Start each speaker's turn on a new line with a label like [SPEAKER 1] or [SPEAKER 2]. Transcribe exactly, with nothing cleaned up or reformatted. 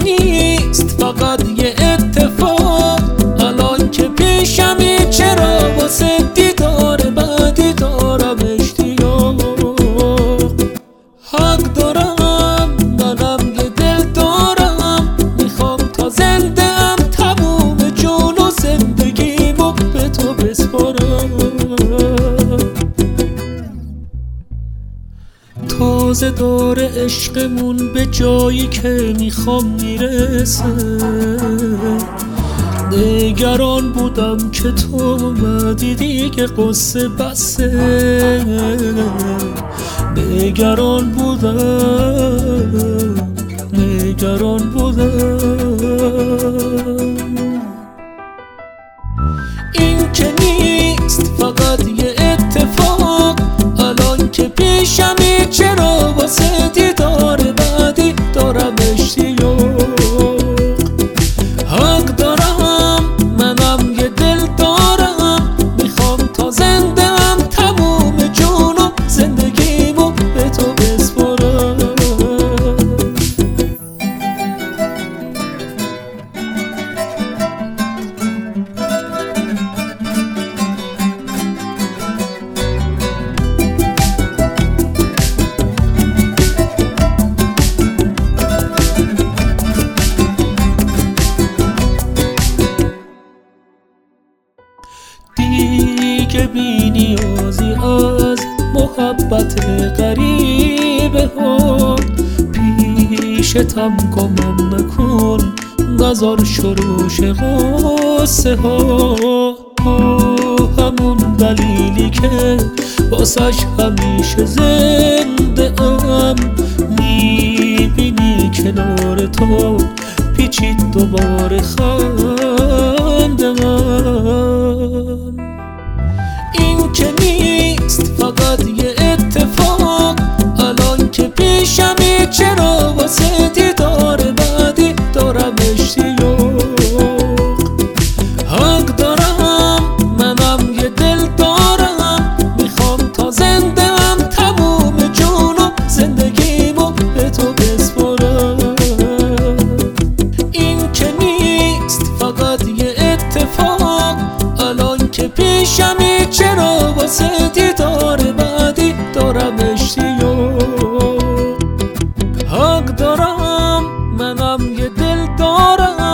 [SPEAKER 1] نیست فقط یه اتفاق، الان که پیشمی چرا واسه دیدار بعدی دارم اشتیاق. حق دارم منم یه دل دارم، میخوام تا زنده ام تموم جون و زندگیمو به تو بسپارم. تازه داره عشقمون به جایی که میخوام میرسه، نگران بودم که تو اومدی دیگه قصه بسه. نگران بودم نگران بودم. این که نیست فقط یه اتفاق، الان که پیشمی چرا واسه دیدار بعدی دارم اشتیاق. حق دارم منم یه دل دارم، میخوام تا زنده ام تموم جون و زندگیمو به تو بسپارم. دیگه بی نیازی از محبت غریبه ها، پیشتم گمان نکن نزار شروش غصه ها. همون دلیلی که واسش همیشه زنده ام، میبینی کنار تو پیچید دوباره خندم. این که نیست فقط یه اتفاق، الان که پیشمی چرا واسه دیدار بعدی دارم اشتیاق. حق دارم منم یه دل دارم، میخوام تا زنده ام تموم جون و زندگیمو به تو بسپارم. این که نیست فقط یه اتفاق، الان که پیشمی چرا واسه دیدار بعدی دارم اشتیاق. حق دارم منم یه دل دارم،